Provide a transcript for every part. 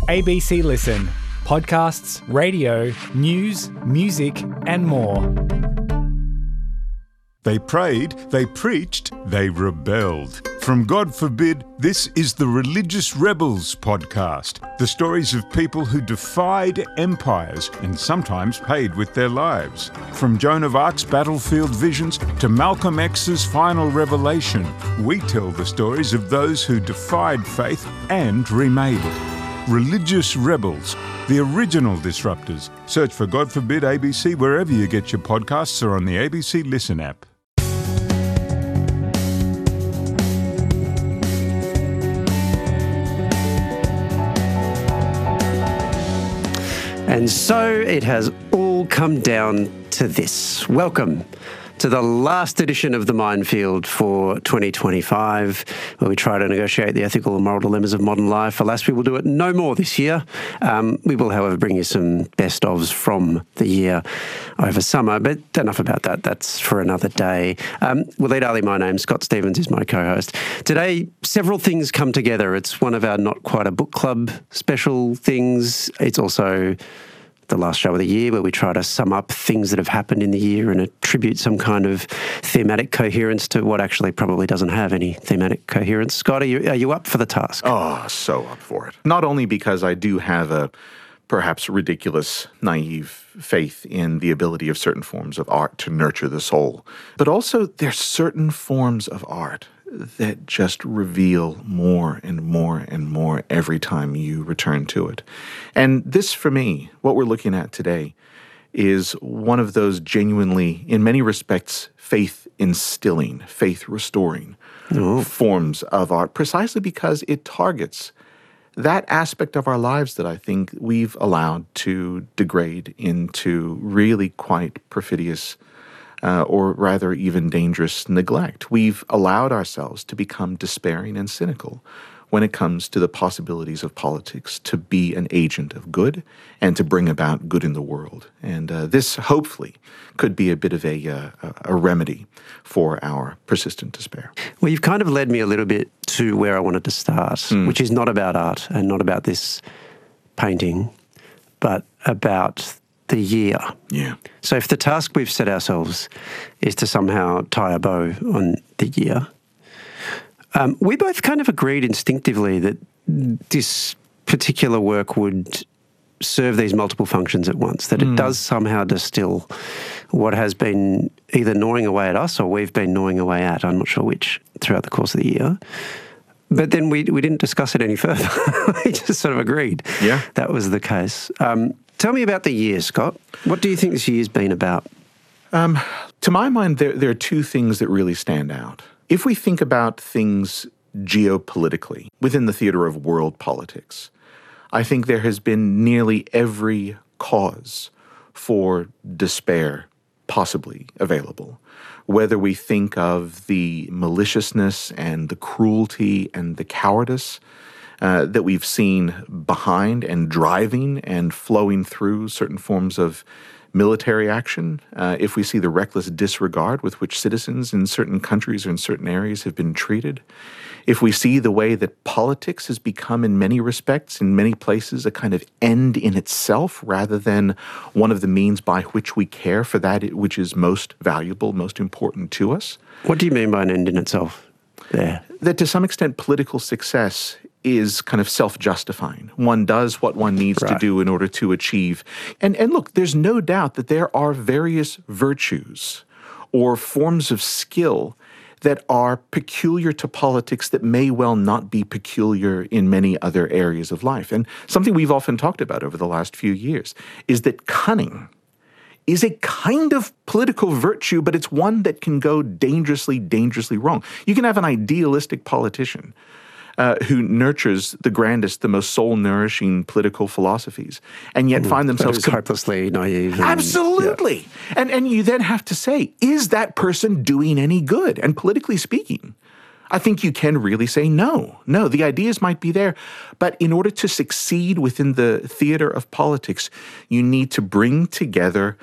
ABC Listen. Podcasts, radio, news, music, and more. They prayed, they preached, they rebelled. From God Forbid, this is the Religious Rebels podcast. The stories of people who defied empires and sometimes paid with their lives. From Joan of Arc's battlefield visions to Malcolm X's final revelation, we tell the stories of those who defied faith and remade it. Religious Rebels, the original disruptors. Search for God Forbid ABC wherever you get your podcasts or on the ABC Listen app. And so it has all come down to this. Welcome to the last edition of The Minefield for 2025, where we try to negotiate the ethical and moral dilemmas of modern life. Alas, we will do it no more this year. We will, however, bring you some best-ofs from the year over summer, but enough about that. That's for another day. Waleed Ali, my name. Scott Stevens is my co-host. Today, several things come together. It's one of our Not Quite a Book Club special things. It's also the last show of the year where we try to sum up things that have happened in the year and attribute some kind of thematic coherence to what actually probably doesn't have any thematic coherence. Scott, are you up for the task? Oh, so up for it. Not only because I do have a perhaps ridiculous, naive faith in the ability of certain forms of art to nurture the soul, but also there's certain forms of art that just reveal more and more and more every time you return to it. And this, for me, what we're looking at today, is one of those genuinely, in many respects, faith-instilling, faith-restoring forms of art, precisely because it targets that aspect of our lives that I think we've allowed to degrade into really quite perfidious or rather even dangerous neglect. We've allowed ourselves to become despairing and cynical when it comes to the possibilities of politics to be an agent of good and to bring about good in the world. And this, hopefully, could be a bit of a remedy for our persistent despair. Well, you've kind of led me a little bit to where I wanted to start, which is not about art and not about this painting, but about the year. Yeah. So if the task we've set ourselves is to somehow tie a bow on the year, we both kind of agreed instinctively that this particular work would serve these multiple functions at once, that it does somehow distill what has been either gnawing away at us or we've been gnawing away at, I'm not sure which, throughout the course of the year. But then we didn't discuss it any further. We just sort of agreed that was the case. Tell me about the year, Scott. What do you think this year's been about? To my mind, there are two things that really stand out. If we think about things geopolitically, within the theater of world politics, I think there has been nearly every cause for despair possibly available. Whether we think of the maliciousness and the cruelty and the cowardice that we've seen behind and driving and flowing through certain forms of military action, if we see the reckless disregard with which citizens in certain countries or in certain areas have been treated, if we see the way that politics has become in many respects, in many places, a kind of end in itself rather than one of the means by which we care for that which is most valuable, most important to us. What do you mean by an end in itself there? That to some extent political success is kind of self-justifying. One does what one needs to do in order to achieve. And look, there's no doubt that there are various virtues or forms of skill that are peculiar to politics that may well not be peculiar in many other areas of life. And something we've often talked about over the last few years is that cunning is a kind of political virtue, but it's one that can go dangerously, dangerously wrong. You can have an idealistic politician who nurtures the grandest, the most soul-nourishing political philosophies, and yet find themselves hopelessly naive. Absolutely. Yeah. And you then have to say, is that person doing any good? And politically speaking, I think you can really say no. No, the ideas might be there, but in order to succeed within the theater of politics, you need to bring together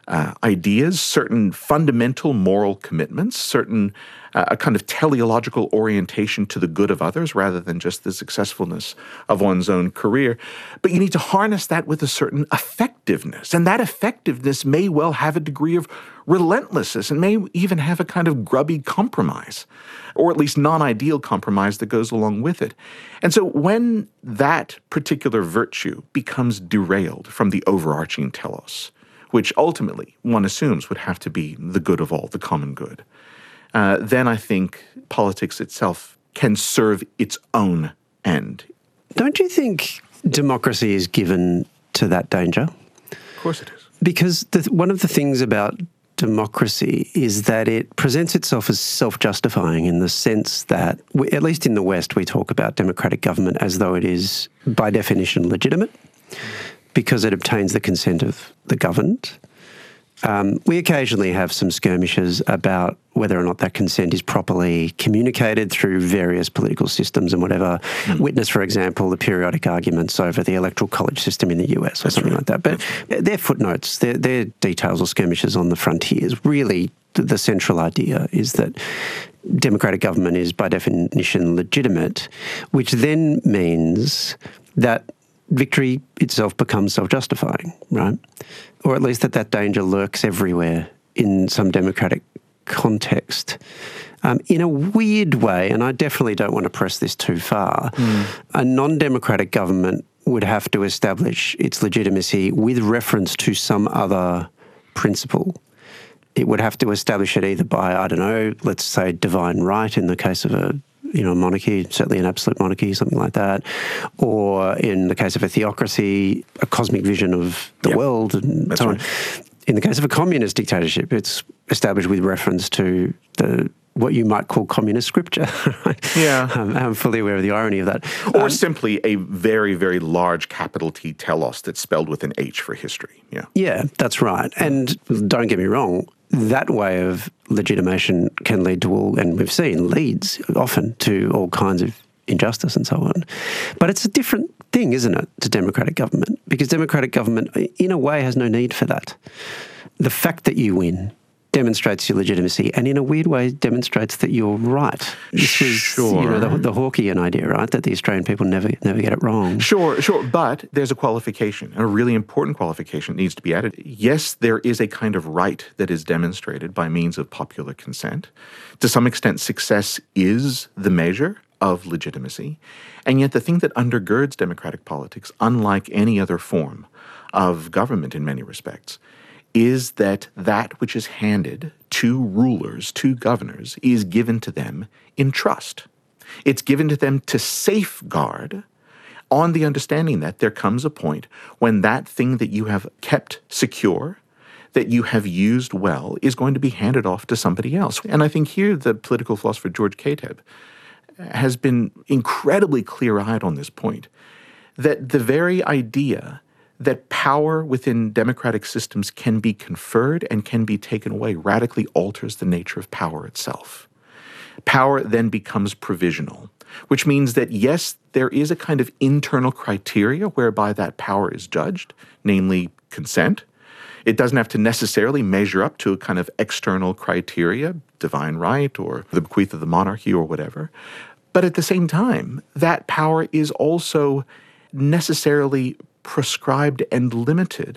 ideas, certain fundamental moral commitments, certain a kind of teleological orientation to the good of others rather than just the successfulness of one's own career. But you need to harness that with a certain effectiveness. And that effectiveness may well have a degree of relentlessness and may even have a kind of grubby compromise, or at least non-ideal compromise that goes along with it. And so when that particular virtue becomes derailed from the overarching telos, which ultimately one assumes would have to be the good of all, the common good, then I think politics itself can serve its own end. Don't you think democracy is given to that danger? Of course it is. Because one of the things about democracy is that it presents itself as self-justifying in the sense that, at least in the West, we talk about democratic government as though it is, by definition, legitimate because it obtains the consent of the governed. We occasionally have some skirmishes about whether or not that consent is properly communicated through various political systems and whatever. Witness, for example, the periodic arguments over the electoral college system in the US or something like that. But they're footnotes, they're details or skirmishes on the frontiers. Really, the central idea is that democratic government is by definition legitimate, which then means that victory itself becomes self-justifying, right? Or at least that danger lurks everywhere in some democratic context. In a weird way, and I definitely don't want to press this too far, a non-democratic government would have to establish its legitimacy with reference to some other principle. It would have to establish it either by, I don't know, let's say divine right in the case of a monarchy, certainly an absolute monarchy, something like that, or in the case of a theocracy, a cosmic vision of the world and so on. In the case of a communist dictatorship, it's established with reference to what you might call communist scripture. Yeah. I'm fully aware of the irony of that. Or simply a very, very large capital T telos that's spelled with an H for history. Yeah. Yeah, that's right. And don't get me wrong, that way of legitimation can lead to all, and we've seen leads often to all kinds of injustice and so on. But it's a different thing, isn't it, to democratic government? Because democratic government, in a way, has no need for that. The fact that you win demonstrates your legitimacy, and in a weird way demonstrates that you're right. This is the Hawkeyan idea, right? That the Australian people never get it wrong. Sure. But there's a qualification, and a really important qualification needs to be added. Yes, there is a kind of right that is demonstrated by means of popular consent. To some extent, success is the measure of legitimacy. And yet the thing that undergirds democratic politics, unlike any other form of government in many respects, is that which is handed to rulers, to governors, is given to them in trust. It's given to them to safeguard on the understanding that there comes a point when that thing that you have kept secure, that you have used well, is going to be handed off to somebody else. And I think here the political philosopher George Kateb has been incredibly clear-eyed on this point, that the very idea that power within democratic systems can be conferred and can be taken away radically alters the nature of power itself. Power then becomes provisional, which means that, yes, there is a kind of internal criteria whereby that power is judged, namely consent. It doesn't have to necessarily measure up to a kind of external criteria, divine right or the bequeath of the monarchy or whatever. But at the same time, that power is also necessarily prescribed and limited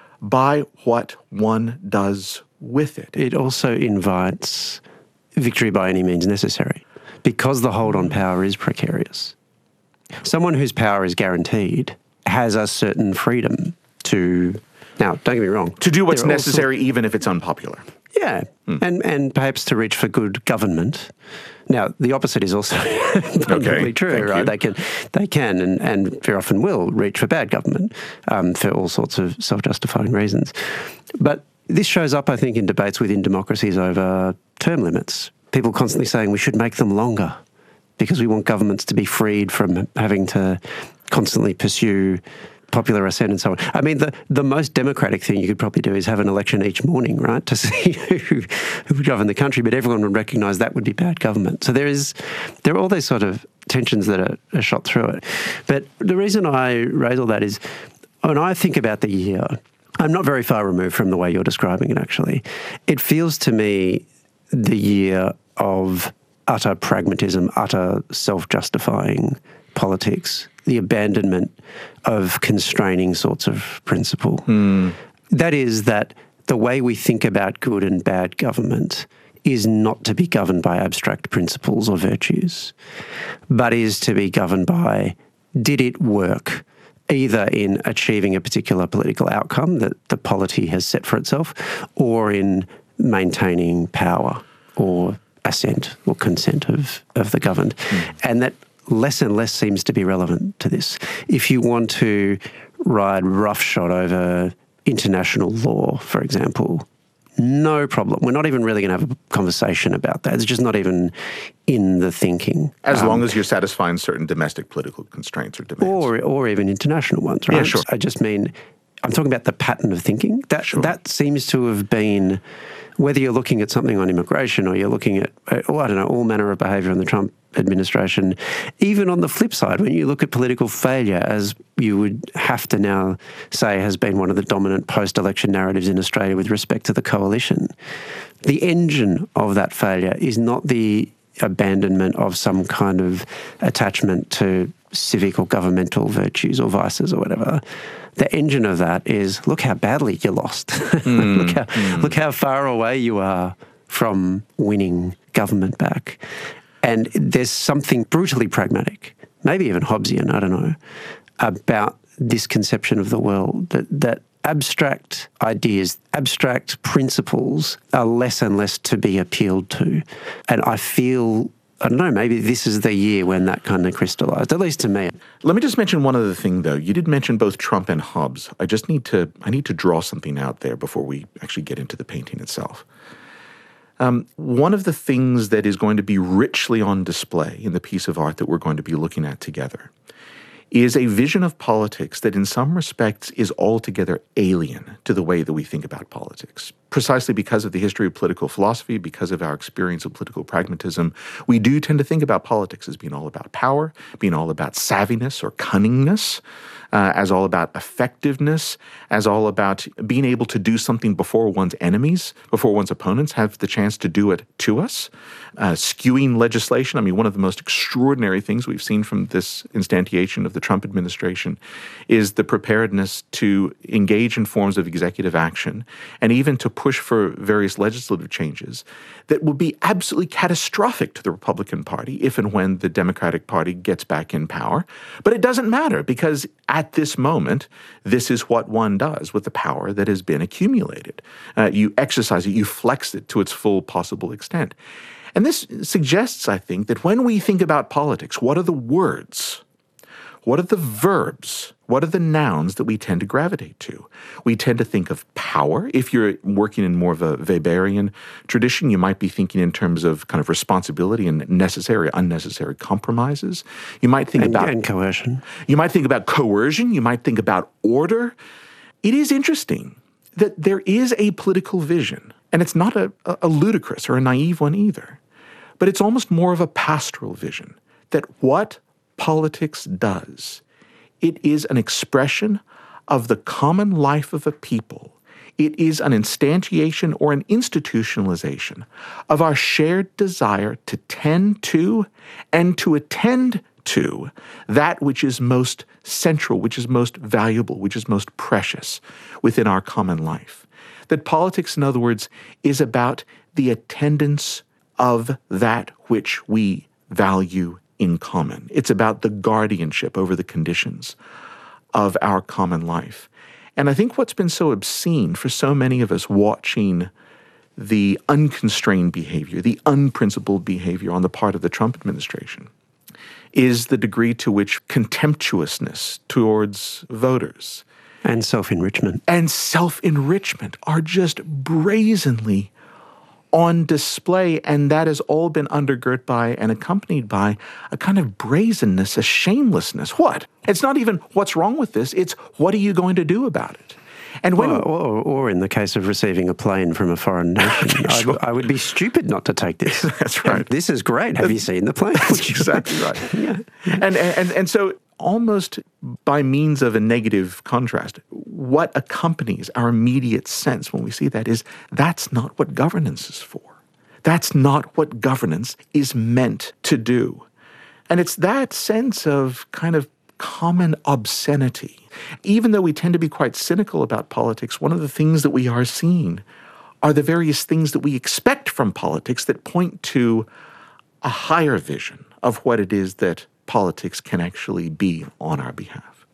by what one does with it. It also invites victory by any means necessary, because the hold on power is precarious. Someone whose power is guaranteed has a certain freedom to, now, don't get me wrong, to do what's necessary even if it's unpopular. Yeah, and perhaps to reach for good government. Now, the opposite is also abundantly true, right? They can and very often will reach for bad government for all sorts of self-justifying reasons. But this shows up, I think, in debates within democracies over term limits. People constantly saying we should make them longer because we want governments to be freed from having to constantly pursue popular assent and so on. I mean, the most democratic thing you could probably do is have an election each morning, right, to see who would govern the country, but everyone would recognise that would be bad government. So there are all these sort of tensions that are shot through it. But the reason I raise all that is when I think about the year, I'm not very far removed from the way you're describing it, actually. It feels to me the year of utter pragmatism, utter self-justifying politics, the abandonment of constraining sorts of principle. That is that the way we think about good and bad government is not to be governed by abstract principles or virtues, but is to be governed by, did it work, either in achieving a particular political outcome that the polity has set for itself, or in maintaining power or assent or consent of the governed. And that less and less seems to be relevant to this. If you want to ride roughshod over international law, for example, no problem. We're not even really going to have a conversation about that. It's just not even in the thinking. As long as you're satisfying certain domestic political constraints or demands. Or even international ones, right? Yeah, sure. I just mean, I'm talking about the pattern of thinking. That seems to have been, whether you're looking at something on immigration or you're looking at, all manner of behaviour in the Trump administration. Even on the flip side, when you look at political failure, as you would have to now say has been one of the dominant post-election narratives in Australia with respect to the coalition, the engine of that failure is not the abandonment of some kind of attachment to civic or governmental virtues or vices or whatever. The engine of that is, look how badly you lost. Look how far away you are from winning government back. And there's something brutally pragmatic, maybe even Hobbesian, I don't know, about this conception of the world, that abstract ideas, abstract principles are less and less to be appealed to. And I feel, I don't know, maybe this is the year when that kind of crystallised, at least to me. Let me just mention one other thing, though. You did mention both Trump and Hobbes. I need to draw something out there before we actually get into the painting itself. One of the things that is going to be richly on display in the piece of art that we're going to be looking at together is a vision of politics that in some respects is altogether alien to the way that we think about politics. Precisely because of the history of political philosophy, because of our experience of political pragmatism, we do tend to think about politics as being all about power, being all about savviness or cunningness, as all about effectiveness, as all about being able to do something before one's enemies, before one's opponents have the chance to do it to us, skewing legislation. I mean, one of the most extraordinary things we've seen from this instantiation of the Trump administration is the preparedness to engage in forms of executive action and even to push for various legislative changes that will be absolutely catastrophic to the Republican Party if and when the Democratic Party gets back in power. But it doesn't matter, because at this moment, this is what one does with the power that has been accumulated. You exercise it, you flex it to its full possible extent. And this suggests, I think, that when we think about politics, what are the words? What are the verbs? What are the nouns that we tend to gravitate to? We tend to think of power. If you're working in more of a Weberian tradition, you might be thinking in terms of kind of responsibility and necessary, unnecessary compromises. You might think about coercion. You might think about coercion. You might think about order. It is interesting that there is a political vision, and it's not a ludicrous or a naive one either, but it's almost more of a pastoral vision, that what politics does, it is an expression of the common life of a people. It is an instantiation or an institutionalization of our shared desire to tend to and to attend to that which is most central, which is most valuable, which is most precious within our common life. That politics, in other words, is about the attendance of that which we value in common. It's about the guardianship over the conditions of our common life. And I think what's been so obscene for so many of us watching the unconstrained behavior, the unprincipled behavior on the part of the Trump administration, is the degree to which contemptuousness towards voters and self-enrichment are just brazenly on display, and that has all been undergirt by and accompanied by a kind of brazenness, a shamelessness. What? It's not even what's wrong with this, it's what are you going to do about it? And when, or in the case of receiving a plane from a foreign nation, sure. I would be stupid not to take this. That's right. This is great. Have you seen the plane? That's exactly right. Yeah. And so almost by means of a negative contrast, what accompanies our immediate sense when we see that is that's not what governance is for. That's not what governance is meant to do. And it's that sense of kind of common obscenity. Even though we tend to be quite cynical about politics, one of the things that we are seeing are the various things that we expect from politics that point to a higher vision of what it is that politics can actually be on our behalf.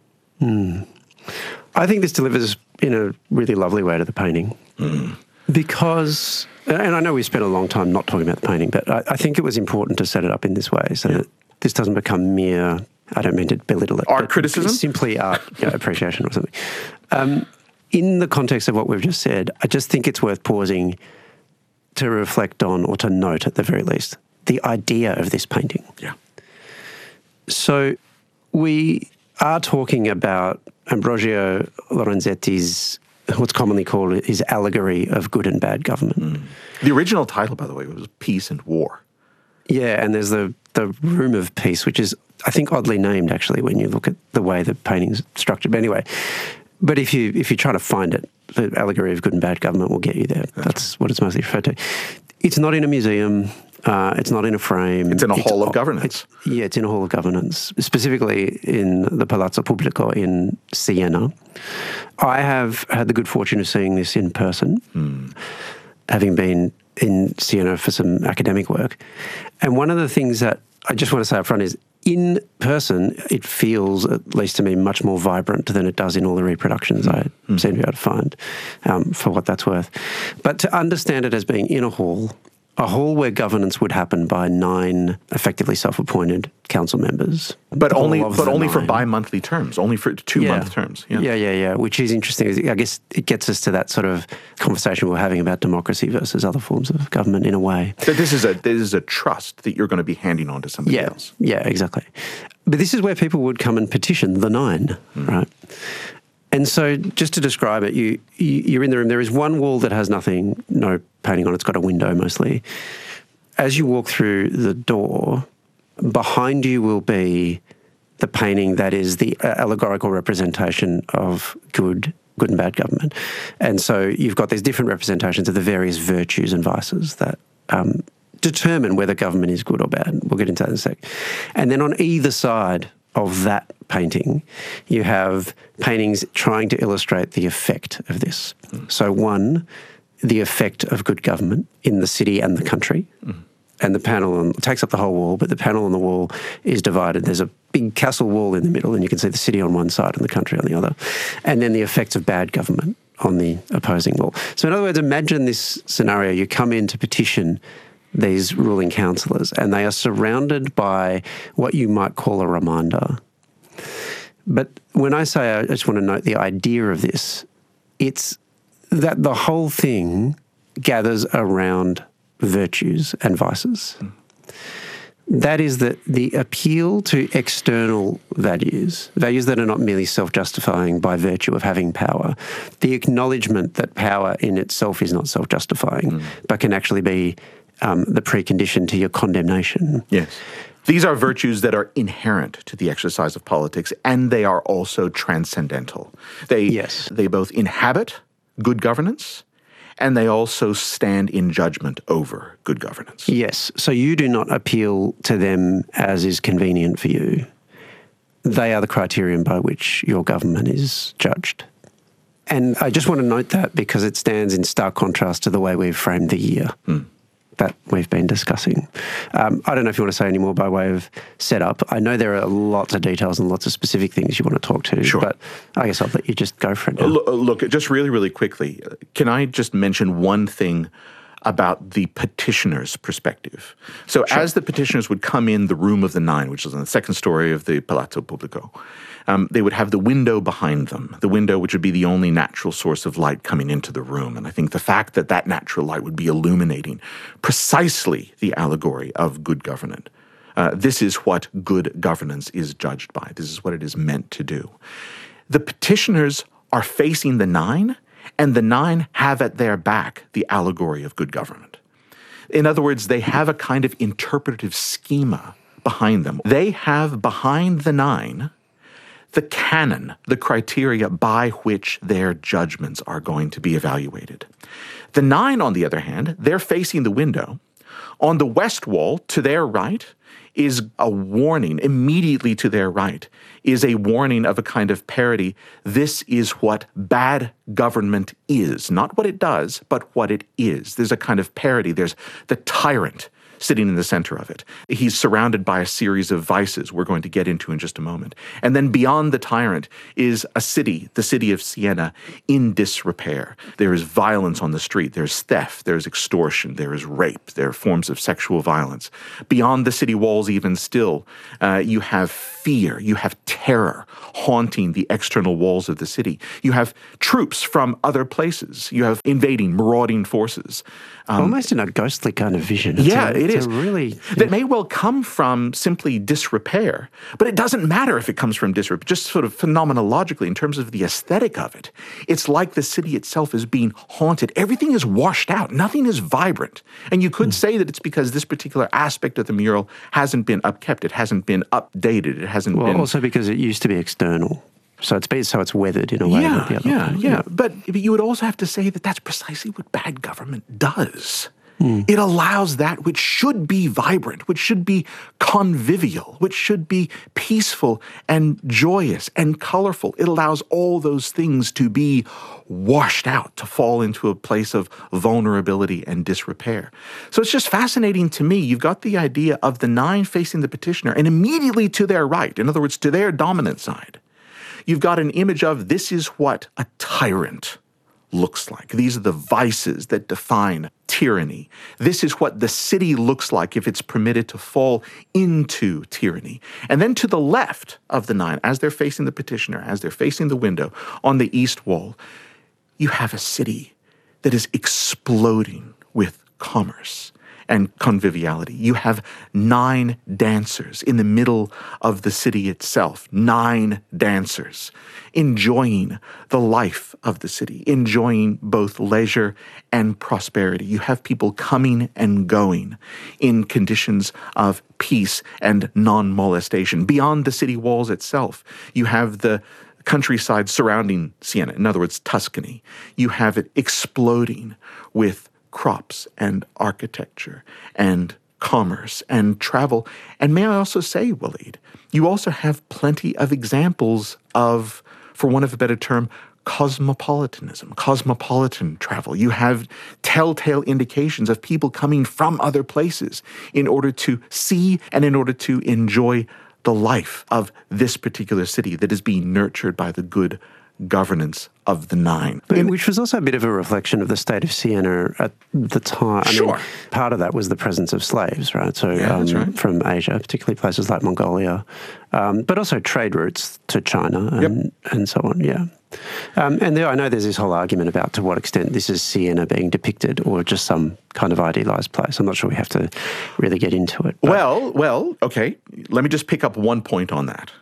I think this delivers in a really lovely way to the painting. Because, and I know we spent a long time not talking about the painting, but I think it was important to set it up in this way so that this doesn't become mere, I don't mean to belittle it, art criticism? Simply art appreciation or something. In the context of what we've just said, I just think it's worth pausing to reflect on, or to note at the very least, the idea of this painting. Yeah. So we are talking about Ambrogio Lorenzetti's, what's commonly called his allegory of good and bad government. The original title, by the way, was Peace and War. Yeah, and there's the Room of Peace, which is, I think, oddly named, actually, when you look at the way the painting's structured. But anyway, but if you try to find it, the allegory of good and bad government will get you there. That's what it's mostly referred to. It's not in a museum. It's not in a frame. It's in a hall of governance. It's in a hall of governance, specifically in the Palazzo Pubblico in Siena. I have had the good fortune of seeing this in person, having been in Siena for some academic work. And one of the things that I just want to say up front is, in person, it feels, at least to me, much more vibrant than it does in all the reproductions I seem to be able to find, for what that's worth. But to understand it as being in a hall where governance would happen by 9 effectively self-appointed council members. But only for bi-monthly terms, only for 2-month terms. Yeah, which is interesting. I guess it gets us to that sort of conversation we're having about democracy versus other forms of government in a way. So this is a trust that you're going to be handing on to somebody else. Yeah, exactly. But this is where people would come and petition the 9, right? And so just to describe it, you're in the room. There is one wall that has nothing, no painting on it. It's got a window mostly. As you walk through the door, behind you will be the painting that is the allegorical representation of good and bad government. And so you've got these different representations of the various virtues and vices that determine whether government is good or bad. We'll get into that in a sec. And then on either side of that painting, you have paintings trying to illustrate the effect of this. So one, the effect of good government in the city and the country. And the panel takes up the whole wall, but the panel on the wall is divided. There's a big castle wall in the middle, and you can see the city on one side and the country on the other. And then the effects of bad government on the opposing wall. So in other words, imagine this scenario. You come in to petition these ruling councillors, and they are surrounded by what you might call a reminder. But when I say, I just want to note the idea of this, it's that the whole thing gathers around virtues and vices. That is that the appeal to external values that are not merely self-justifying by virtue of having power, the acknowledgement that power in itself is not self-justifying, but can actually be the precondition to your condemnation. Yes. These are virtues that are inherent to the exercise of politics, and they are also transcendental. They both inhabit good governance, and they also stand in judgment over good governance. Yes. So you do not appeal to them as is convenient for you. They are the criterion by which your government is judged. And I just want to note that because it stands in stark contrast to the way we've framed the year that we've been discussing. I don't know if you want to say any more by way of setup. I know there are lots of details and lots of specific things you want to talk to, but I guess I'll let you just go for it now. Look, just really, really quickly, can I just mention one thing about the petitioner's perspective? So as the petitioners would come in the Room of the 9, which is on the second story of the Palazzo Pubblico, they would have the window behind them, the window which would be the only natural source of light coming into the room. And I think the fact that that natural light would be illuminating precisely the allegory of good government. This is what good governance is judged by. This is what it is meant to do. The petitioners are facing the 9, and the 9 have at their back the allegory of good government. In other words, they have a kind of interpretive schema behind them. They have behind the 9 the canon, the criteria by which their judgments are going to be evaluated. The 9, on the other hand, they're facing the window. On the west wall, to their right, is a warning. Immediately to their right is a warning of a kind of parody. This is what bad government is. Not what it does, but what it is. There's a kind of parody. There's the tyrant sitting in the center of it. He's surrounded by a series of vices we're going to get into in just a moment. And then beyond the tyrant is a city, the city of Siena, in disrepair. There is violence on the street. There's theft. There's extortion. There is rape. There are forms of sexual violence. Beyond the city walls even still, you have fear. You have terror haunting the external walls of the city. You have troops from other places. You have invading, marauding forces. Almost in a ghostly kind of vision. It is. Really, that may well come from simply disrepair, but it doesn't matter if it comes from disrepair, just sort of phenomenologically in terms of the aesthetic of it. It's like the city itself is being haunted. Everything is washed out. Nothing is vibrant. And you could say that it's because this particular aspect of the mural hasn't been upkept. It hasn't been updated. It hasn't been... also because it used to be external. So it's weathered in a way. But you would also have to say that that's precisely what bad government does. It allows that which should be vibrant, which should be convivial, which should be peaceful and joyous and colorful. It allows all those things to be washed out, to fall into a place of vulnerability and disrepair. So it's just fascinating to me. You've got the idea of the 9 facing the petitioner, and immediately to their right, in other words, to their dominant side, you've got an image of this is what a tyrant looks like. These are the vices that define tyranny. This is what the city looks like if it's permitted to fall into tyranny. And then to the left of the 9, as they're facing the petitioner, as they're facing the window on the east wall, you have a city that is exploding with commerce and conviviality. You have 9 dancers in the middle of the city itself, 9 dancers enjoying the life of the city, enjoying both leisure and prosperity. You have people coming and going in conditions of peace and non-molestation. Beyond the city walls itself, you have the countryside surrounding Siena, in other words, Tuscany. You have it exploding with crops and architecture and commerce and travel. And may I also say, Waleed, you also have plenty of examples of, for want of a better term, cosmopolitanism, cosmopolitan travel. You have telltale indications of people coming from other places in order to see and in order to enjoy the life of this particular city that is being nurtured by the good governance of the 9. Which was also a bit of a reflection of the state of Siena at the time. I mean, part of that was the presence of slaves, right? So that's right. From Asia, particularly places like Mongolia, but also trade routes to China and so on, And I know there's this whole argument about to what extent this is Siena being depicted or just some kind of idealized place. I'm not sure we have to really get into it. Well, okay. Let me just pick up one point on that.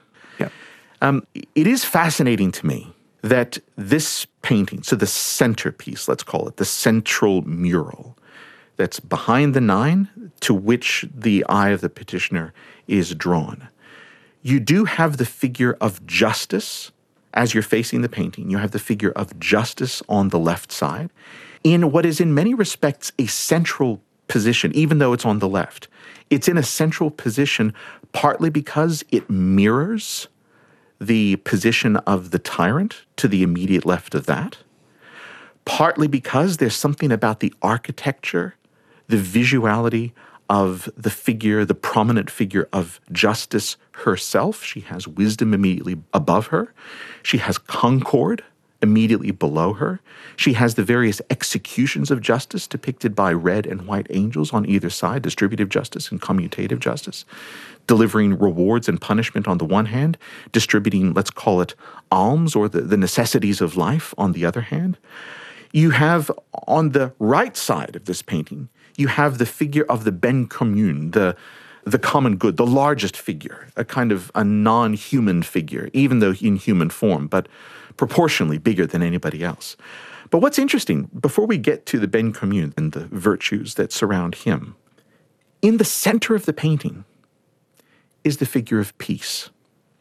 It is fascinating to me that this painting, so the centerpiece, let's call it, the central mural that's behind the 9 to which the eye of the petitioner is drawn, you do have the figure of justice as you're facing the painting. You have the figure of justice on the left side in what is in many respects a central position, even though it's on the left. It's in a central position partly because it mirrors the position of the tyrant to the immediate left of that, partly because there's something about the architecture, the visuality of the figure, the prominent figure of justice herself. She has wisdom immediately above her. She has concord immediately below her. She has the various executions of justice depicted by red and white angels on either side, distributive justice and commutative justice, delivering rewards and punishment on the one hand, distributing, let's call it, alms or the necessities of life on the other hand. You have on the right side of this painting, you have the figure of the ben commun, the common good, the largest figure, a kind of a non-human figure, even though in human form, but proportionally bigger than anybody else. But what's interesting, before we get to the ben commun and the virtues that surround him, in the center of the painting is the figure of peace.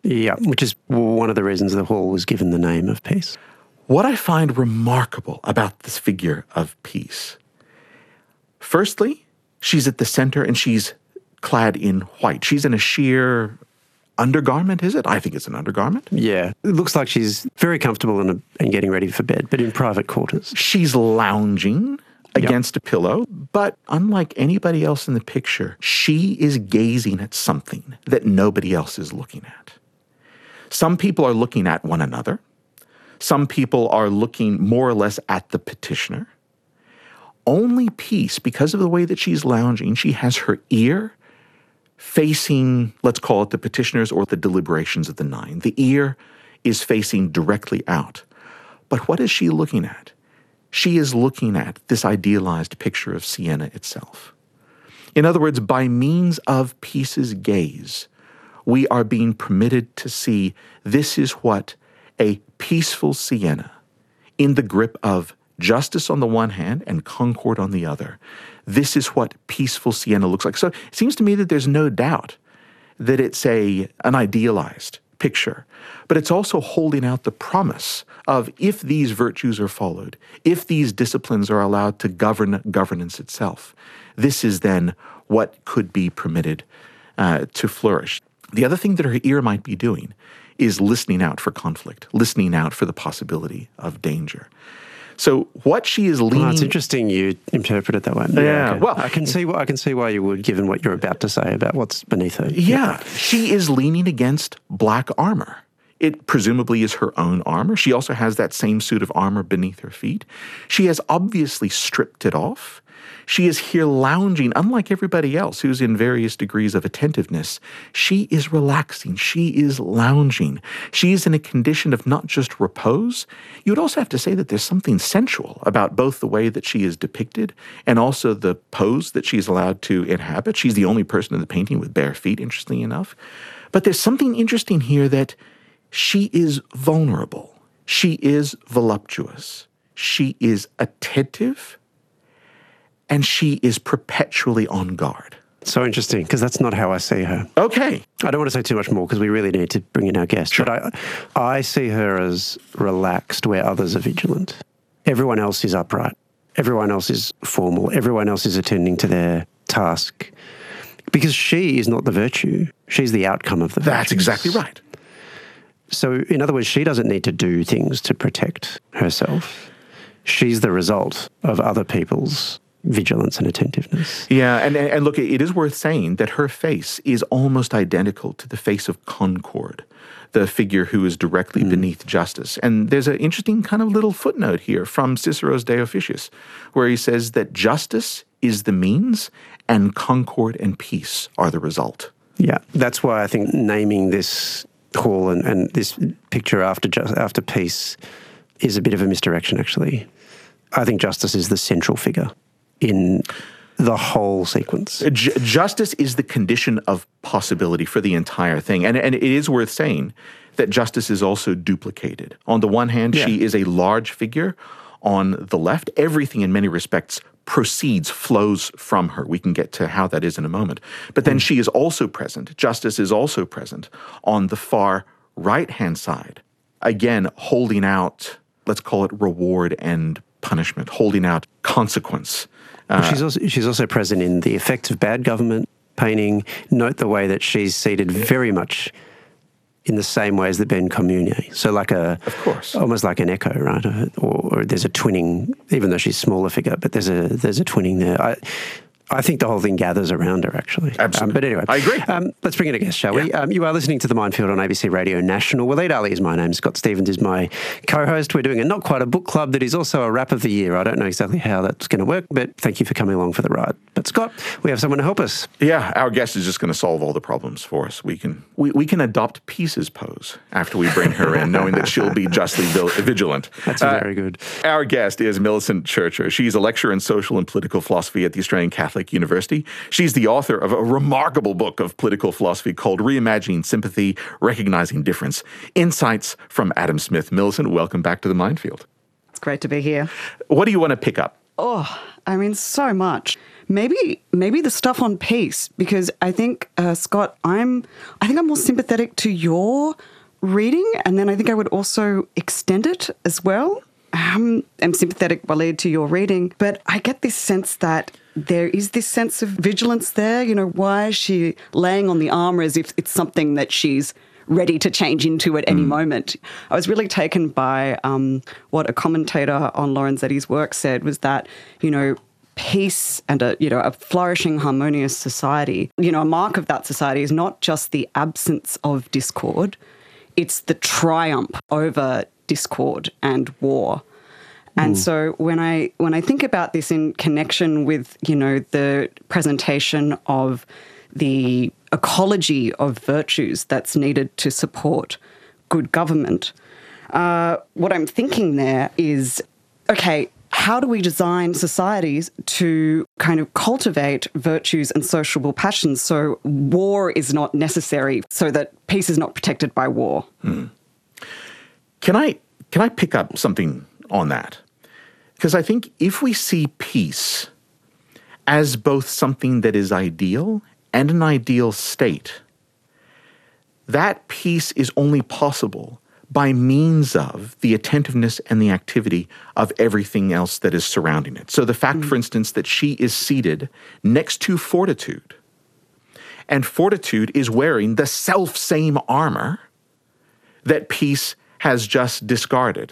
Yeah, which is one of the reasons the hall was given the name of Peace. What I find remarkable about this figure of Peace, firstly, she's at the center and she's clad in white. She's in a sheer undergarment, is it? I think it's an undergarment. Yeah. It looks like she's very comfortable and getting ready for bed, but in private quarters. She's lounging against a pillow, but unlike anybody else in the picture, she is gazing at something that nobody else is looking at. Some people are looking at one another. Some people are looking more or less at the petitioner. Only Peace, because of the way that she's lounging, she has her ear facing, let's call it the petitioners or the deliberations of the nine. The ear is facing directly out. But what is she looking at? She is looking at this idealized picture of Siena itself. In other words, by means of Peace's gaze, we are being permitted to see this is what a peaceful Siena, in the grip of justice on the one hand and concord on the other, this is what peaceful Siena looks like. So it seems to me that there's no doubt that it's an idealized picture, but it's also holding out the promise of if these virtues are followed, if these disciplines are allowed to govern governance itself, this is then what could be permitted to flourish. The other thing that her ear might be doing is listening out for conflict, listening out for the possibility of danger. So what she is leaning... Well, it's interesting you interpret it that way. Yeah, okay. well... I can see why you would, given what you're about to say about what's beneath her. Yeah, she is leaning against black armor. It presumably is her own armor. She also has that same suit of armor beneath her feet. She has obviously stripped it off. She is here lounging, unlike everybody else who's in various degrees of attentiveness. She is relaxing. She is lounging. She is in a condition of not just repose. You would also have to say that there's something sensual about both the way that she is depicted and also the pose that she's allowed to inhabit. She's the only person in the painting with bare feet, interestingly enough. But there's something interesting here that she is vulnerable. She is voluptuous. She is attentive. And she is perpetually on guard. So interesting, because that's not how I see her. Okay. I don't want to say too much more because we really need to bring in our guest. Sure. But I see her as relaxed where others are vigilant. Everyone else is upright. Everyone else is formal. Everyone else is attending to their task. Because she is not the virtue. She's the outcome of the virtue. That's exactly right. So in other words, she doesn't need to do things to protect herself. She's the result of other people's vigilance and attentiveness. Yeah, and look, it is worth saying that her face is almost identical to the face of Concord, the figure who is directly beneath Justice. And there's an interesting kind of little footnote here from Cicero's De Officiis, where he says that justice is the means and concord and peace are the result. Yeah, that's why I think naming this hall and this picture after Peace is a bit of a misdirection, actually. I think Justice is the central figure in the whole sequence. Justice is the condition of possibility for the entire thing. And it is worth saying that Justice is also duplicated. On the one hand, she is a large figure. On the left, everything in many respects flows from her. We can get to how that is in a moment. But then she is also present. Justice is also present on the far right-hand side. Again, holding out, let's call it reward and punishment, holding out consequence. She's also present in the effects of bad government painting. Note the way that she's seated very much in the same way as the Ben Communier. So like almost like an echo, right? Or there's a twinning, even though she's a smaller figure, but there's a twinning there. I think the whole thing gathers around her, actually. Absolutely. But anyway. I agree. Let's bring in a guest, shall we? You are listening to The Minefield on ABC Radio National. Waleed Ali is my name. Scott Stephens is my co-host. We're doing a not quite a book club that is also a wrap of the year. I don't know exactly how that's going to work, but thank you for coming along for the ride. But Scott, we have someone to help us. Yeah, our guest is just going to solve all the problems for us. We can adopt Peace's pose after we bring her in, knowing that she'll be justly vigilant. That's very good. Our guest is Millicent Churcher. She's a lecturer in social and political philosophy at the Australian Catholic University. She's the author of a remarkable book of political philosophy called Reimagining Sympathy, Recognizing Difference, Insights from Adam Smith. Millicent, welcome back to The Minefield. It's great to be here. What do you want to pick up Oh, I mean, so much. Maybe the stuff on peace, because I think, Scott, I think I'm more sympathetic to your reading, and then I think I would also extend it as well. I'm sympathetic, Walid, to your reading, but I get this sense that there is this sense of vigilance there. You know, why is she laying on the armour as if it's something that she's ready to change into at any moment? I was really taken by what a commentator on Lorenzetti's work said, was that, you know, peace and a flourishing, harmonious society, you know, a mark of that society is not just the absence of discord, it's the triumph over discord and war. And so when I think about this in connection with, you know, the presentation of the ecology of virtues that's needed to support good government, what I'm thinking there is, okay, how do we design societies to kind of cultivate virtues and sociable passions so war is not necessary, so that peace is not protected by war? Can I pick up something on that? Because I think if we see peace as both something that is ideal and an ideal state, that peace is only possible by means of the attentiveness and the activity of everything else that is surrounding it. So the fact, for instance, that she is seated next to Fortitude, and Fortitude is wearing the self-same armor that peace has just discarded,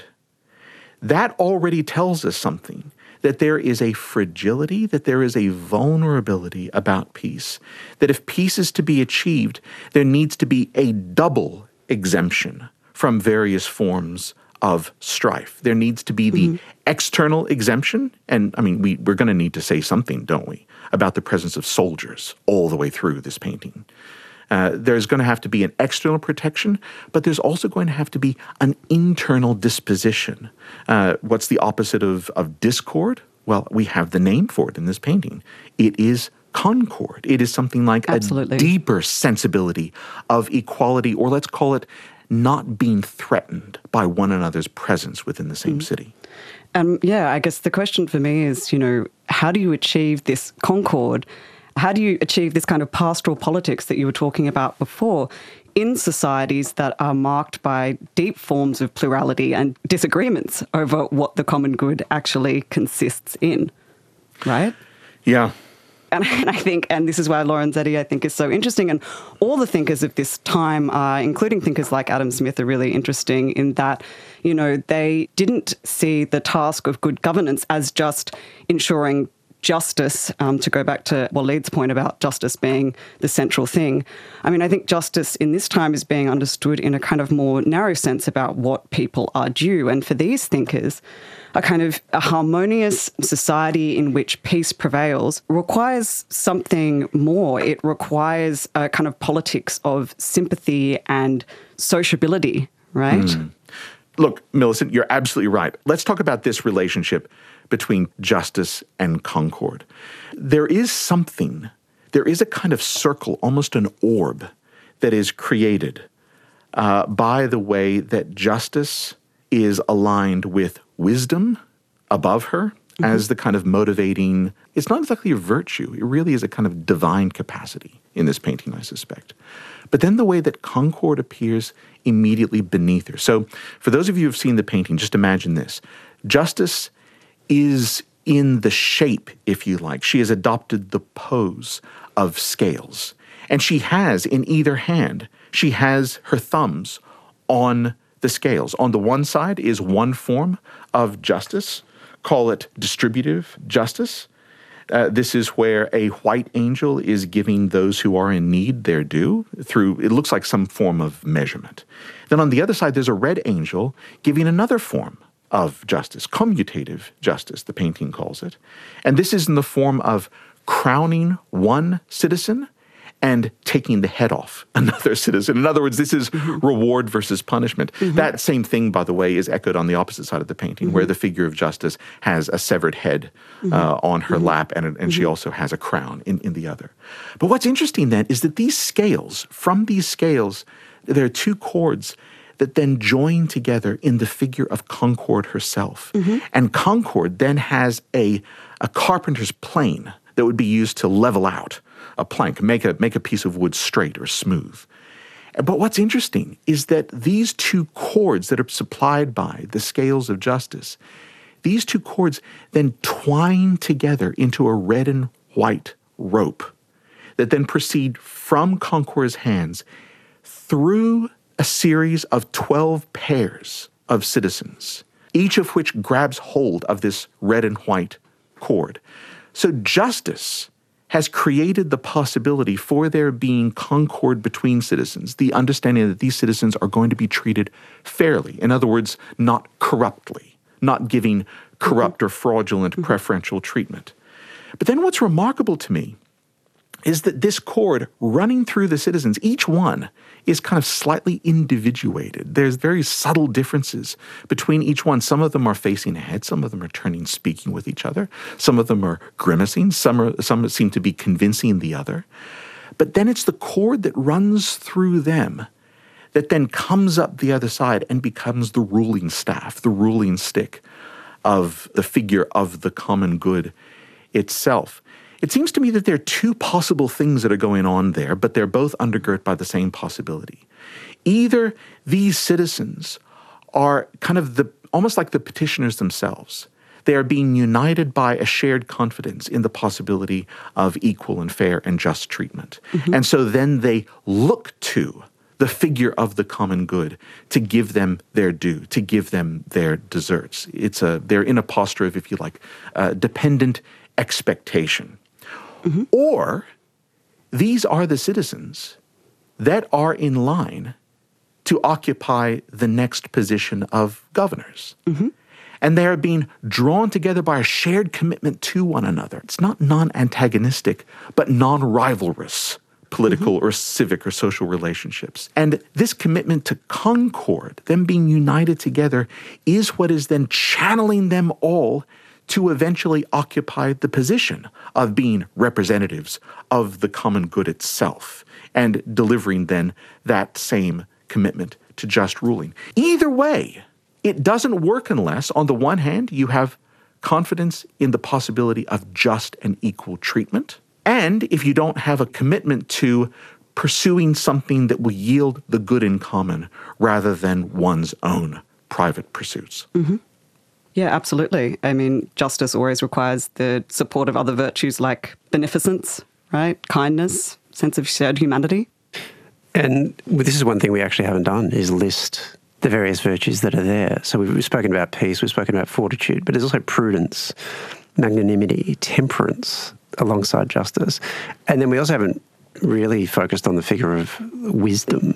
that already tells us something, that there is a fragility, that there is a vulnerability about peace, that if peace is to be achieved, there needs to be a double exemption from various forms of strife. There needs to be the external exemption, and I mean, we're going to need to say something, don't we, about the presence of soldiers all the way through this painting. There's going to have to be an external protection, but there's also going to have to be an internal disposition. What's the opposite of discord? Well, we have the name for it in this painting. It is concord. It is something like a deeper sensibility of equality, or let's call it not being threatened by one another's presence within the same city. Yeah, I guess the question for me is, you know, how do you achieve this concord? How do you achieve this kind of pastoral politics that you were talking about before in societies that are marked by deep forms of plurality and disagreements over what the common good actually consists in, right? Yeah. And I think, and this is why Lorenzetti, I think, is so interesting. And all the thinkers of this time, including thinkers like Adam Smith, are really interesting in that, you know, they didn't see the task of good governance as just ensuring justice, to go back to Walid's point about justice being the central thing. I mean, I think justice in this time is being understood in a kind of more narrow sense about what people are due. And for these thinkers, a kind of a harmonious society in which peace prevails requires something more. It requires a kind of politics of sympathy and sociability, right? Look, Millicent, you're absolutely right. Let's talk about this relationship between justice and concord. There is a kind of circle, almost an orb, that is created by the way that justice is aligned with wisdom above her as the kind of motivating, it's not exactly a virtue, it really is a kind of divine capacity in this painting, I suspect. But then the way that concord appears immediately beneath her. So for those of you who have seen the painting, just imagine this. Justice is in the shape, if you like. She has adopted the pose of scales. And she has, in either hand, she has her thumbs on the scales. On the one side is one form of justice, call it distributive justice. This is where a white angel is giving those who are in need their due through, it looks like some form of measurement. Then on the other side, there's a red angel giving another form of justice, commutative justice, the painting calls it. And this is in the form of crowning one citizen and taking the head off another citizen. In other words, this is reward versus punishment. That same thing, by the way, is echoed on the opposite side of the painting, where the figure of justice has a severed head on her lap, and she also has a crown in the other. But what's interesting then is that these scales, from these scales, there are two cords that then join together in the figure of Concord herself. And Concord then has a carpenter's plane that would be used to level out a plank, make a piece of wood straight or smooth. But what's interesting is that these two cords that are supplied by the scales of justice, these two cords then twine together into a red and white rope that then proceed from Concord's hands through a series of 12 pairs of citizens, each of which grabs hold of this red and white cord. So justice has created the possibility for there being concord between citizens, the understanding that these citizens are going to be treated fairly. In other words, not corruptly, not giving corrupt or fraudulent preferential treatment. But then what's remarkable to me is that this cord running through the citizens, each one is kind of slightly individuated. There's very subtle differences between each one. Some of them are facing ahead, some of them are turning, speaking with each other, some of them are grimacing, some seem to be convincing the other. But then it's the cord that runs through them that then comes up the other side and becomes the ruling staff, the ruling stick of the figure of the common good itself. It seems to me that there are two possible things that are going on there, but they're both undergirt by the same possibility. Either these citizens are kind of almost like the petitioners themselves. They are being united by a shared confidence in the possibility of equal and fair and just treatment. And so then they look to the figure of the common good to give them their due, to give them their deserts. They're in a posture of, if you like, dependent expectation. Or these are the citizens that are in line to occupy the next position of governors. And they are being drawn together by a shared commitment to one another. It's not non-antagonistic, but non-rivalrous political or civic or social relationships. And this commitment to concord, them being united together, is what is then channeling them all to eventually occupy the position of being representatives of the common good itself and delivering then that same commitment to just ruling. Either way, it doesn't work unless, on the one hand, you have confidence in the possibility of just and equal treatment, and if you don't have a commitment to pursuing something that will yield the good in common rather than one's own private pursuits. Yeah, absolutely. I mean, justice always requires the support of other virtues like beneficence, right? Kindness, sense of shared humanity. And this is one thing we actually haven't done, is list the various virtues that are there. So we've spoken about peace, we've spoken about fortitude, but there's also prudence, magnanimity, temperance alongside justice. And then we also haven't really focused on the figure of wisdom,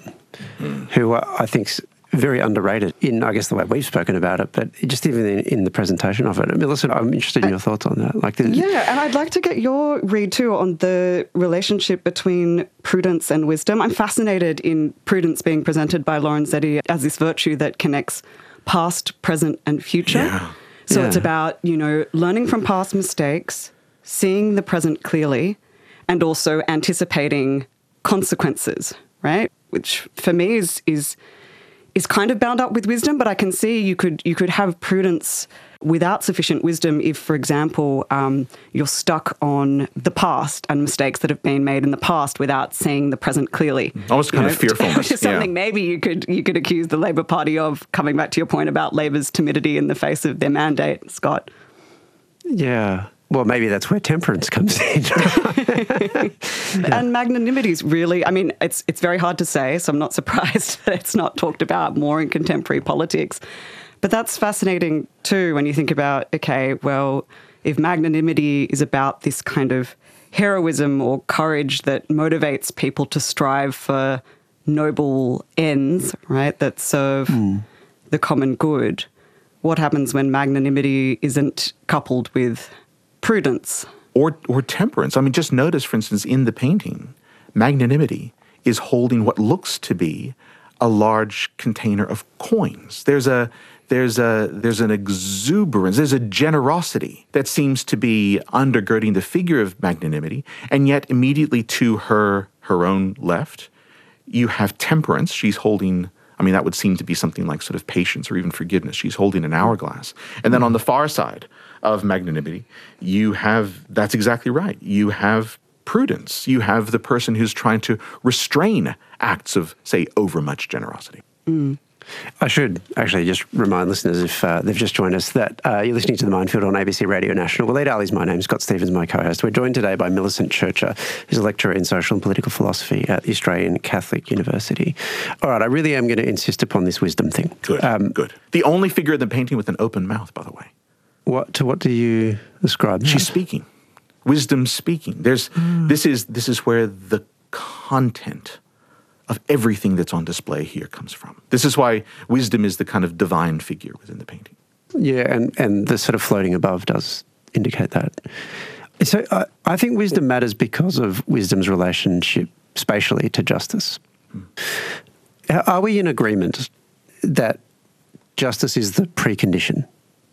who I think's very underrated in, I guess, the way we've spoken about it, but just even in the presentation of it. I mean, listen, I'm interested in your thoughts on that. Yeah, and I'd like to get your read too on the relationship between prudence and wisdom. I'm fascinated in prudence being presented by Lorenzetti as this virtue that connects past, present, and future. Yeah. So it's about, learning from past mistakes, seeing the present clearly, and also anticipating consequences, right? Which for me is kind of bound up with wisdom, but I can see you could have prudence without sufficient wisdom if, for example, you're stuck on the past and mistakes that have been made in the past without seeing the present clearly. Almost kind of fearfulness. Which is something maybe you could accuse the Labor Party of, coming back to your point about Labor's timidity in the face of their mandate, Scott. Yeah. Well, maybe that's where temperance comes in. And magnanimity is really, I mean, it's very hard to say, so I'm not surprised that it's not talked about more in contemporary politics. But that's fascinating too when you think about, okay, well, if magnanimity is about this kind of heroism or courage that motivates people to strive for noble ends, right, that serve the common good, what happens when magnanimity isn't coupled with prudence? Or temperance. I mean, just notice, for instance, in the painting, magnanimity is holding what looks to be a large container of coins. There's an exuberance, there's a generosity that seems to be undergirding the figure of magnanimity, and yet immediately to her own left, you have temperance. She's holding I mean, that would seem to be something like sort of patience or even forgiveness. She's holding an hourglass. And then on the far side of magnanimity, you have, that's exactly right, you have prudence. You have the person who's trying to restrain acts of, say, overmuch generosity. I should actually just remind listeners, if they've just joined us, that you're listening to The Minefield on ABC Radio National. Waleed Ali's my name, Scott Stephens, my co-host. We're joined today by Millicent Churcher, who's a lecturer in social and political philosophy at the Australian Catholic University. All right, I really am going to insist upon this wisdom thing. Good, good. The only figure in the painting with an open mouth, by the way. What do you ascribe? She's speaking. Wisdom's speaking. This is where the content of everything that's on display here comes from. This is why wisdom is the kind of divine figure within the painting. Yeah, and the sort of floating above does indicate that. So I think wisdom matters because of wisdom's relationship spatially to justice. Are we in agreement that justice is the precondition?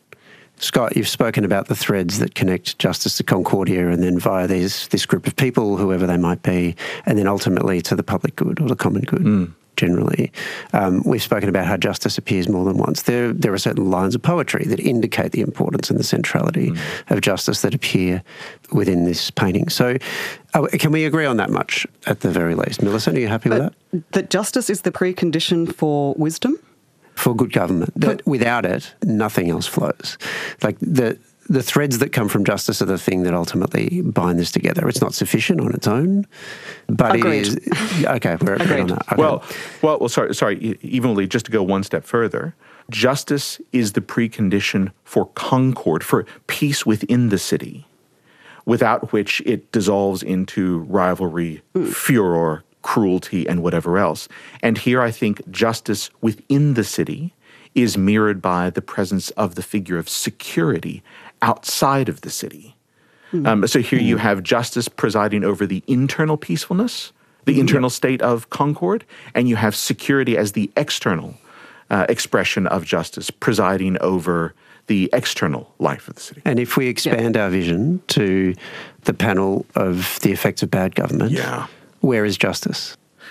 Scott, you've spoken about the threads that connect justice to Concordia and then via this group of people, whoever they might be, and then ultimately to the public good or the common good generally. We've spoken about how justice appears more than once. There are certain lines of poetry that indicate the importance and the centrality of justice that appear within this painting. So can we agree on that much at the very least? Millicent, are you happy with that? That justice is the precondition for wisdom? For good government. That without it, nothing else flows. Like the threads that come from justice are the thing that ultimately bind this together. It's not sufficient on its own, but Agreed. it is. Okay, we're agreed on that. Okay. Well. Sorry. Evenly, just to go one step further, justice is the precondition for concord, for peace within the city, without which it dissolves into rivalry, furor, cruelty, and whatever else. And here I think justice within the city is mirrored by the presence of the figure of security outside of the city. So here you have justice presiding over the internal peacefulness, the internal state of concord, and you have security as the external expression of justice presiding over the external life of the city. And if we expand our vision to the panel of the effects of bad government, where is justice?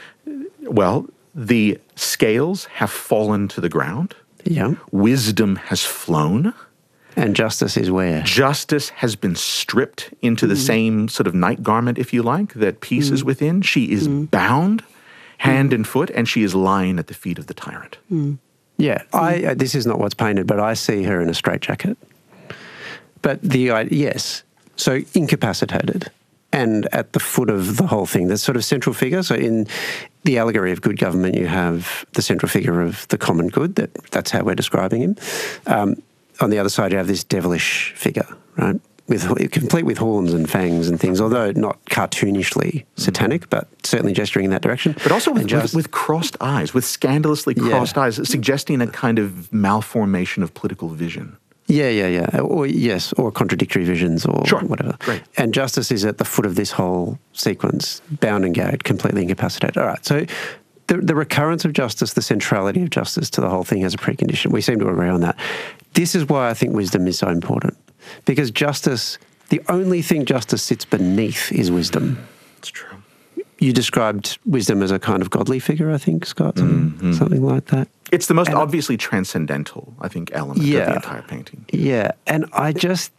Well, the scales have fallen to the ground. Yeah. Wisdom has flown. And justice is where? Justice has been stripped into the same sort of night garment, if you like, that peace is within. She is bound hand and foot, and she is lying at the feet of the tyrant. Yeah. This is not what's painted, but I see her in a straitjacket. But yes, so incapacitated. And at the foot of the whole thing, the sort of central figure. So in the allegory of good government, you have the central figure of the common good. That's how we're describing him. On the other side, you have this devilish figure, right, complete with horns and fangs and things, although not cartoonishly satanic, but certainly gesturing in that direction. But also with crossed eyes, with scandalously crossed eyes, suggesting a kind of malformation of political vision. Yeah. Or contradictory visions or whatever. Great. And justice is at the foot of this whole sequence, bound and gagged, completely incapacitated. All right, so the recurrence of justice, the centrality of justice to the whole thing has a precondition. We seem to agree on that. This is why I think wisdom is so important, because justice, the only thing justice sits beneath is wisdom. It's true. You described wisdom as a kind of godly figure, I think, Scott, something like that. It's the most obviously transcendental, I think, element of the entire painting. Yeah, and I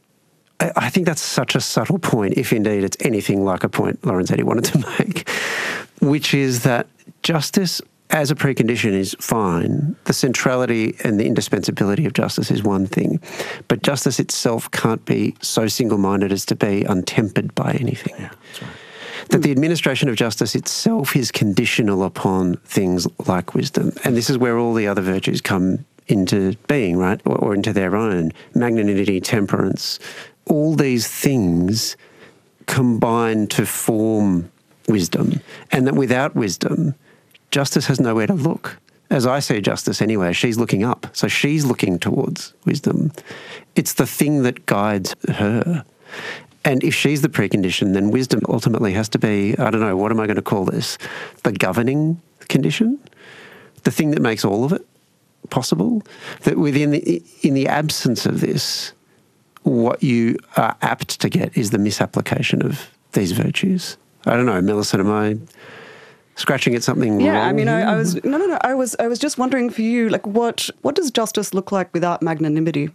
think that's such a subtle point, if indeed it's anything like a point Lorenzetti wanted to make, which is that justice as a precondition is fine. The centrality and the indispensability of justice is one thing, but justice itself can't be so single-minded as to be untempered by anything. Yeah, that's right. That the administration of justice itself is conditional upon things like wisdom. And this is where all the other virtues come into being, right? Or into their own. Magnanimity, temperance, all these things combine to form wisdom. And that without wisdom, justice has nowhere to look. As I see justice anyway, she's looking up. So she's looking towards wisdom. It's the thing that guides her. And if she's the precondition, then wisdom ultimately has to be, I don't know, what am I going to call this? The governing condition? The thing that makes all of it possible? That in the absence of this, what you are apt to get is the misapplication of these virtues. I don't know, Millicent, am I scratching at something Yeah, wrong I mean, here? I was no. I was just wondering for you, like, what does justice look like without magnanimity?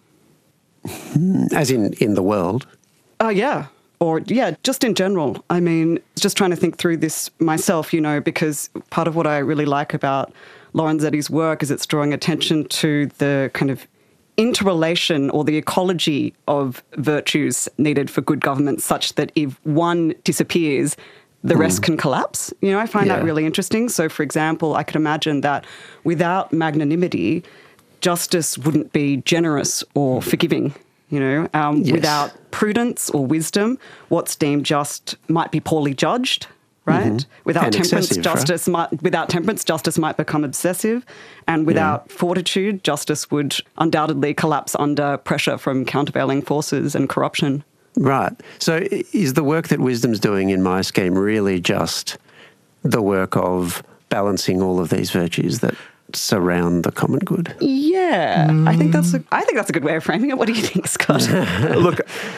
As in the world. Oh, yeah. Or, yeah, just in general. I mean, just trying to think through this myself, because part of what I really like about Lorenzetti's work is it's drawing attention to the kind of interrelation or the ecology of virtues needed for good government, such that if one disappears, the rest can collapse. I find that really interesting. So, for example, I could imagine that without magnanimity, justice wouldn't be generous or forgiving. Without prudence or wisdom, what's deemed just might be poorly judged, right? Without And temperance, excessive, justice might become obsessive, and without fortitude, justice would undoubtedly collapse under pressure from countervailing forces and corruption. Right. So is the work that wisdom's doing in my scheme really just the work of balancing all of these virtues that surround the common good? Yeah, I think that's a good way of framing it. What do you think, Scott? Look,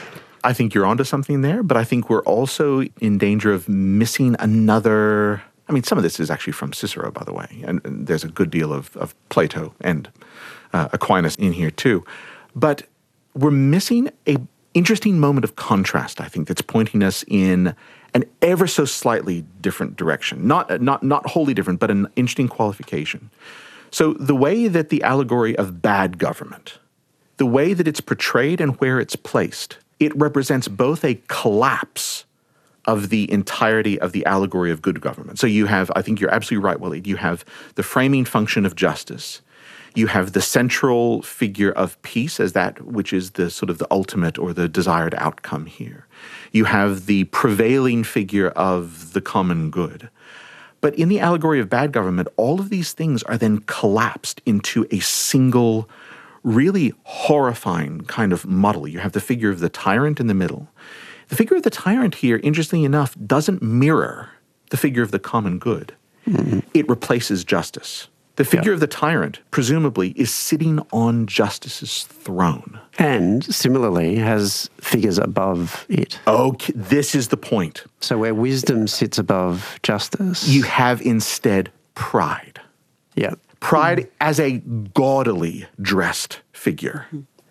I think you're onto something there, but I think we're also in danger of missing another. I mean, some of this is actually from Cicero, by the way, and there's a good deal of Plato and Aquinas in here too. But we're missing an interesting moment of contrast, I think, that's pointing us in an ever so slightly different direction. Not wholly different, but an interesting qualification. So the way that the allegory of bad government, the way that it's portrayed and where it's placed, it represents both a collapse of the entirety of the allegory of good government. So you have, I think you're absolutely right, Waleed, you have the framing function of justice. You have the central figure of peace as that which is the sort of the ultimate or the desired outcome here. You have the prevailing figure of the common good. But in the allegory of bad government, all of these things are then collapsed into a single, really horrifying kind of muddle. You have the figure of the tyrant in the middle. The figure of the tyrant here, interestingly enough, doesn't mirror the figure of the common good. It replaces justice. The figure of the tyrant, presumably, is sitting on justice's throne. And similarly has figures above it. Okay, this is the point. So where wisdom sits above justice. You have instead pride. Yeah. Pride as a gaudily dressed figure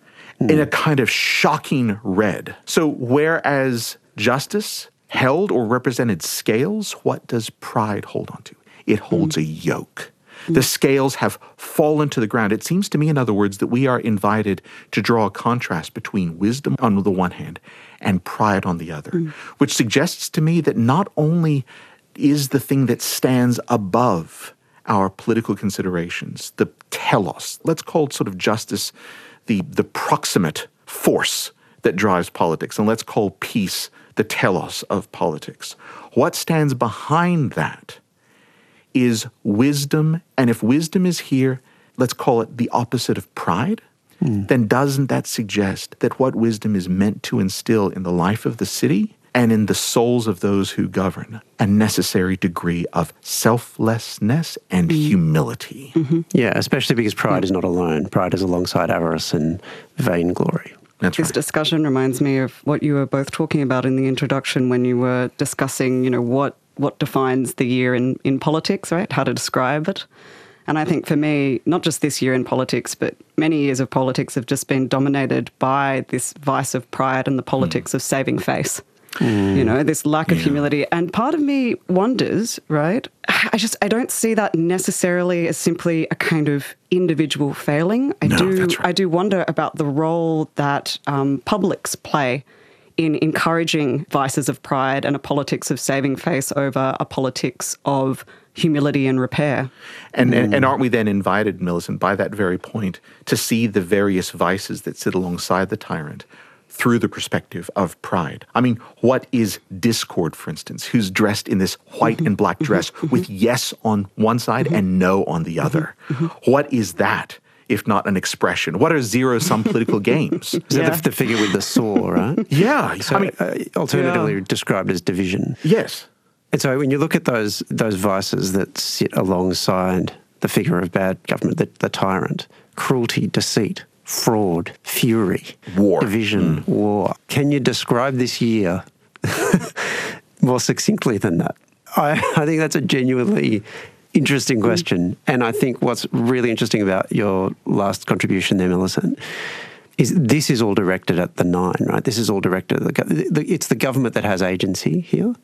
in a kind of shocking red. So whereas justice held or represented scales, what does pride hold on to? It holds a yoke. The scales have fallen to the ground. It seems to me, in other words, that we are invited to draw a contrast between wisdom on the one hand and pride on the other, which suggests to me that not only is the thing that stands above our political considerations, the telos, let's call sort of justice the proximate force that drives politics, and let's call peace the telos of politics. What stands behind that is wisdom, and if wisdom is here, let's call it the opposite of pride, then doesn't that suggest that what wisdom is meant to instill in the life of the city and in the souls of those who govern a necessary degree of selflessness and humility? Yeah, especially because pride is not alone. Pride is alongside avarice and vainglory. That's This right. discussion reminds me of what you were both talking about in the introduction when you were discussing, what defines the year in politics, right? How to describe it. And I think for me, not just this year in politics, but many years of politics have just been dominated by this vice of pride and the politics of saving face. This lack of humility. And part of me wonders, right? I don't see that necessarily as simply a kind of individual failing. That's right. I do wonder about the role that publics play in encouraging vices of pride and a politics of saving face over a politics of humility and repair. And aren't we then invited, Millicent, by that very point, to see the various vices that sit alongside the tyrant through the perspective of pride? I mean, what is discord, for instance, who's dressed in this white and black dress with yes on one side and no on the other? What is that, if not an expression? What are zero-sum political games? Is that the figure with the saw, right? Yeah. So, alternatively described as division. Yes. And so when you look at those vices that sit alongside the figure of bad government, the tyrant, cruelty, deceit, fraud, fury, War. division, war. Can you describe this year more succinctly than that? I think that's a genuinely interesting question. And I think what's really interesting about your last contribution there, Millicent, is this is all directed at the Nine, right? This is all directed at it's the government that has agency here.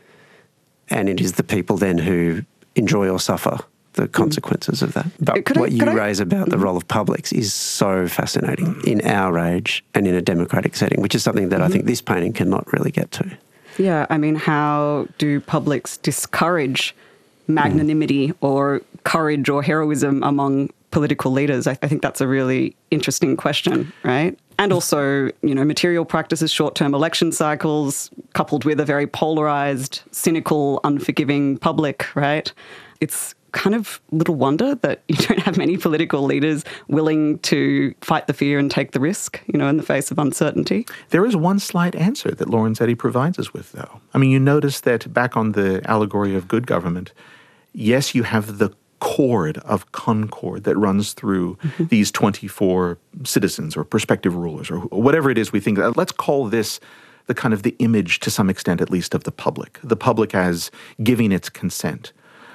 And it is the people then who enjoy or suffer the consequences of that. But what you raise about the role of publics is so fascinating in our age and in a democratic setting, which is something that I think this painting cannot really get to. Yeah, I mean, how do publics discourage magnanimity or courage or heroism among political leaders? I think that's a really interesting question, right? And also, material practices, short-term election cycles, coupled with a very polarised, cynical, unforgiving public, right? It's kind of little wonder that you don't have many political leaders willing to fight the fear and take the risk, in the face of uncertainty. There is one slight answer that Lorenzetti provides us with, though. I mean, you notice that back on the allegory of good government, yes, you have the cord of concord that runs through these 24 citizens or prospective rulers or whatever it is we think. Let's call this the kind of the image, to some extent at least, of the public as giving its consent.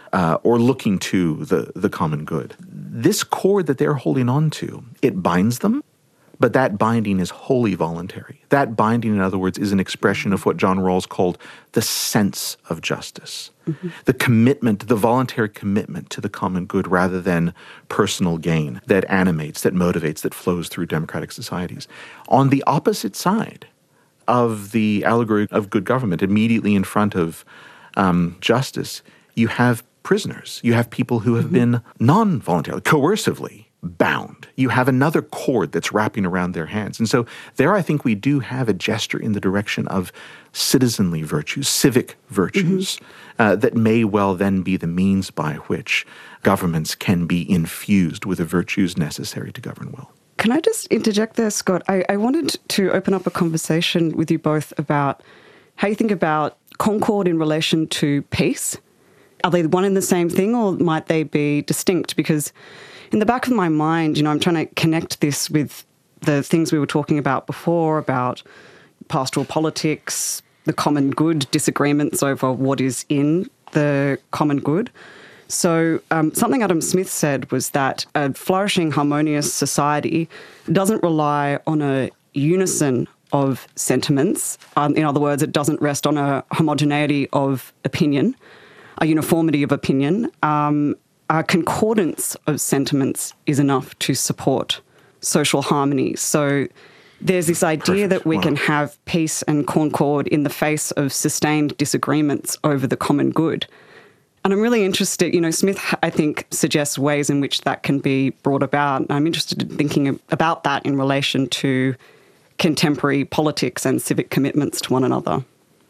Or looking to the common good. This cord that they're holding on to, it binds them, but that binding is wholly voluntary. That binding, in other words, is an expression of what John Rawls called the sense of justice. The commitment, the voluntary commitment to the common good rather than personal gain that animates, that motivates, that flows through democratic societies. On the opposite side of the allegory of good government, immediately in front of justice, you have prisoners. You have people who have been non-voluntarily, coercively bound. You have another cord that's wrapping around their hands. And so there I think we do have a gesture in the direction of citizenly virtues, civic virtues, that may well then be the means by which governments can be infused with the virtues necessary to govern well. Can I just interject there, Scott? I wanted to open up a conversation with you both about how you think about concord in relation to peace. Are they one and the same thing, or might they be distinct? Because in the back of my mind, I'm trying to connect this with the things we were talking about before, about pastoral politics, the common good, disagreements over what is in the common good. So something Adam Smith said was that a flourishing, harmonious society doesn't rely on a unison of sentiments. In other words, it doesn't rest on a homogeneity of opinion, a uniformity of opinion. A concordance of sentiments is enough to support social harmony. So there's this idea that we can have peace and concord in the face of sustained disagreements over the common good. And I'm really interested, Smith, I think, suggests ways in which that can be brought about. And I'm interested in thinking about that in relation to contemporary politics and civic commitments to one another.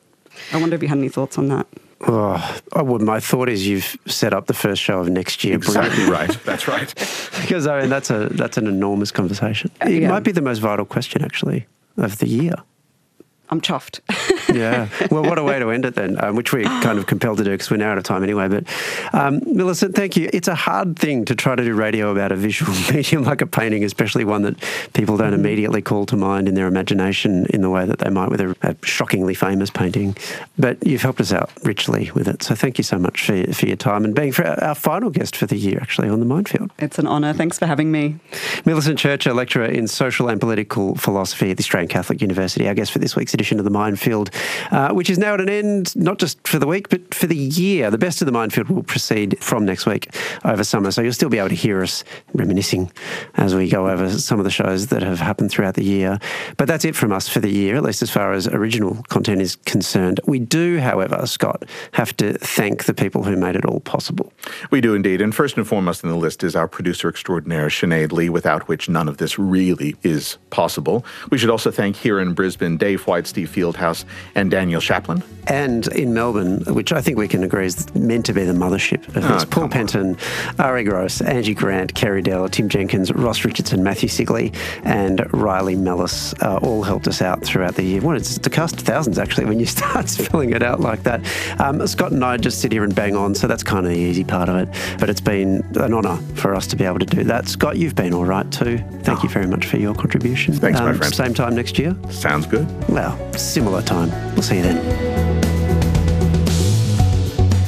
I wonder if you had any thoughts on that. Oh, my thought is you've set up the first show of next year. Exactly right. That's right. Because that's an enormous conversation. It might be the most vital question, actually, of the year. I'm chuffed. Yeah. Well, what a way to end it then, which we're kind of compelled to do because we're now out of time anyway. But Millicent, thank you. It's a hard thing to try to do radio about a visual medium like a painting, especially one that people don't immediately call to mind in their imagination in the way that they might with a shockingly famous painting. But you've helped us out richly with it. So thank you so much for your time and being our final guest for the year, actually, on The Minefield. It's an honour. Thanks for having me. Millicent Church, a lecturer in social and political philosophy at the Australian Catholic University, our guest for this week's edition of The Minefield, which is now at an end, not just for the week, but for the year. The best of The Minefield will proceed from next week over summer, so you'll still be able to hear us reminiscing as we go over some of the shows that have happened throughout the year. But that's it from us for the year, at least as far as original content is concerned. We do, however, Scott, have to thank the people who made it all possible. We do indeed, and first and foremost on the list is our producer extraordinaire, Sinead Lee, without which none of this really is possible. We should also thank here in Brisbane Dave White, Steve Fieldhouse, and Daniel Chaplin. And in Melbourne, which I think we can agree is meant to be the mothership of this, Paul Penton, Ari Gross, Angie Grant, Kerry Dell, Tim Jenkins, Ross Richardson, Matthew Sigley, and Riley Mellis all helped us out throughout the year. Well, it's to cast thousands, actually, when you start spelling it out like that. Scott and I just sit here and bang on, so that's kind of the easy part of it. But it's been an honour for us to be able to do that. Scott, you've been all right too. Thank you very much for your contribution. Thanks, my friend. Same time next year? Sounds good. Well, similar time. We'll see you then.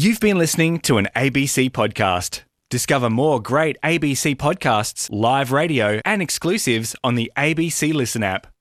You've been listening to an ABC podcast. Discover more great ABC podcasts, live radio, and exclusives on the ABC Listen app.